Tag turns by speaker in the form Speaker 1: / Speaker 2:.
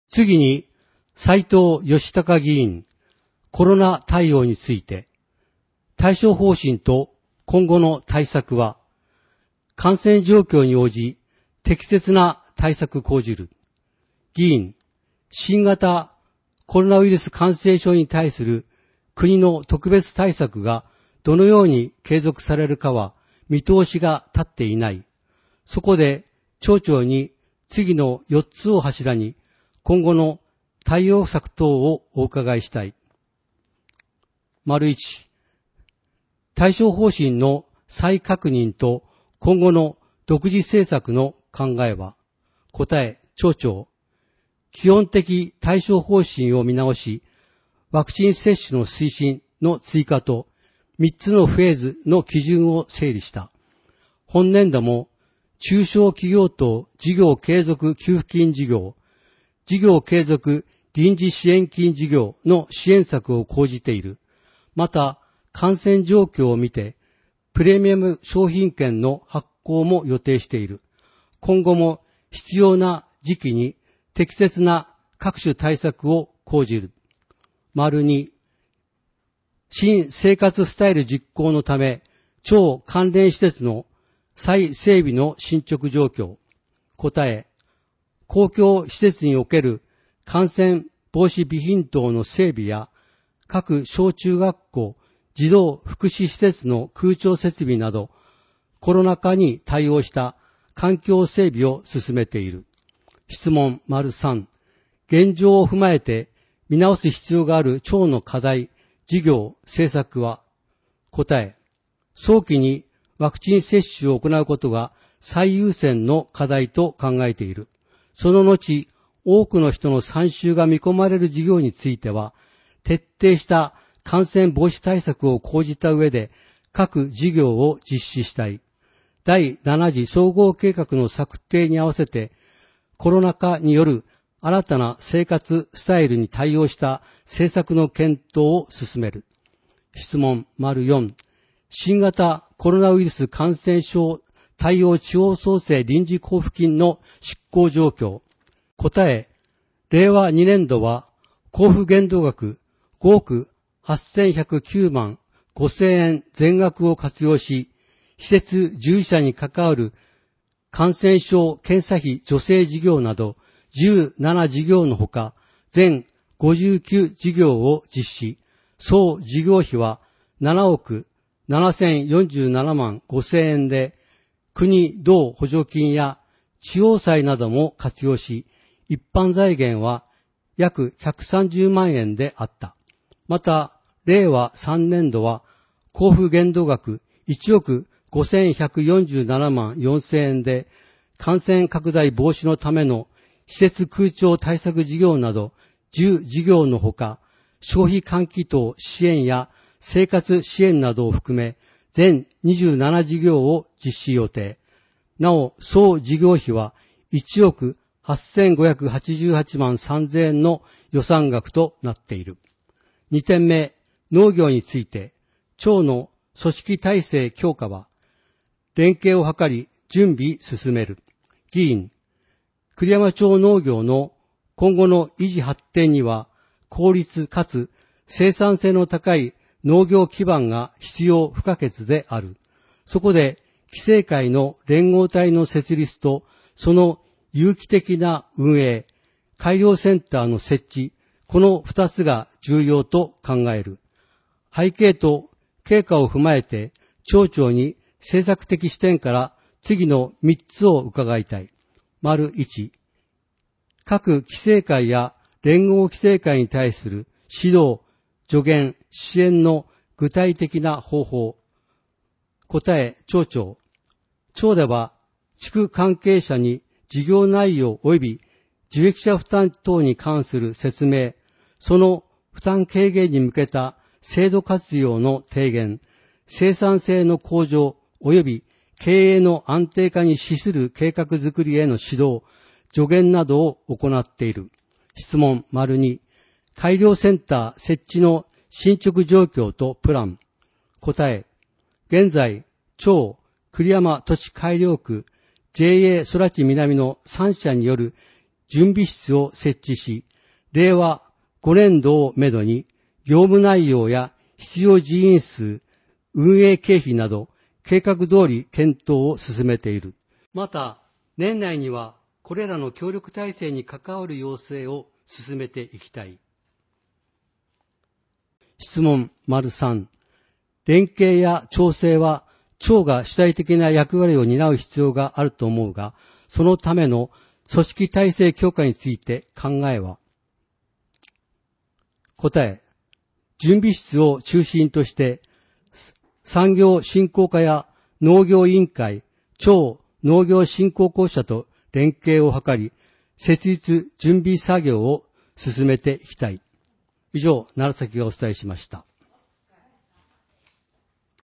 Speaker 1: 次に、斉藤義孝議員、コロナ対応について、対処方針と今後の対策は、感染状況に応じ、適切な対策講じる。議員、新型コロナウイルス感染症に対する国の特別対策がどのように継続されるかは見通しが立っていない。そこで町長に次の4つを柱に今後の対応策等をお伺いしたい。1、対処方針の再確認と今後の独自政策の考えは、答え、町長、基本的対処方針を見直し、ワクチン接種の推進の追加と3つのフェーズの基準を整理した。本年度も中小企業等事業継続給付金事業、事業継続臨時支援金事業の支援策を講じている。また、感染状況を見て、プレミアム商品券の発行も予定している。今後も必要な時期に適切な各種対策を講じる。2、新生活スタイル実行のため、町関連施設の再整備の進捗状況。答え、公共施設における感染防止備品等の整備や、各小中学校、児童福祉施設の空調設備など、コロナ禍に対応した環境整備を進めている。質問 ③、現状を踏まえて見直す必要がある町の課題、事業、政策は、答え、早期にワクチン接種を行うことが最優先の課題と考えている。その後、多くの人の参集が見込まれる事業については、徹底した感染防止対策を講じた上で、各事業を実施したい。第7次総合計画の策定に合わせて、コロナ禍による新たな生活スタイルに対応した政策の検討を進める。質問 ④、新型コロナウイルス感染症対応地方創生臨時交付金の執行状況。答え、令和2年度は交付限度額5億8109万5000円全額を活用し、施設従事者に関わる感染症検査費助成事業など17事業のほか、全59事業を実施。総事業費は7億7047万5000円で、国同補助金や地方債なども活用し、一般財源は約130万円であった。また、令和3年度は交付限度額1億5147万4000円で、感染拡大防止のための施設空調対策事業など10事業のほか、消費喚起等支援や生活支援などを含め、全27事業を実施予定。なお、総事業費は1億8588万3000円の予算額となっている。2点目、農業について、町の組織体制強化は、連携を図り準備進める。議員、栗山町農業の今後の維持発展には、効率かつ生産性の高い農業基盤が必要不可欠である。そこで、規制会の連合体の設立と、その有機的な運営、改良センターの設置、この2つが重要と考える。背景と経過を踏まえて、町長に政策的視点から次の3つを伺いたい。1、各規制会や連合規制会に対する指導、助言、支援の具体的な方法。答え、町長。町では、地区関係者に事業内容及び受益者負担等に関する説明、その負担軽減に向けた制度活用の提言、生産性の向上及び経営の安定化に資する計画づくりへの指導、助言などを行っている。質問 ②、改良センター設置の進捗状況とプラン。答え、現在、町、栗山土地改良区、JA 空知南の3社による準備室を設置し、令和5年度をめどに業務内容や必要人員数、運営経費など計画通り検討を進めている。また、年内にはこれらの協力体制に関わる要請を進めていきたい。質問 ③ 連携や調整は庁が主体的な役割を担う必要があると思うが、そのための組織体制強化について考えは。答え、準備室を中心として産業振興課や農業委員会、庁農業振興公社と連携を図り、設立準備作業を進めていきたい。以上、楢崎がお伝えしました。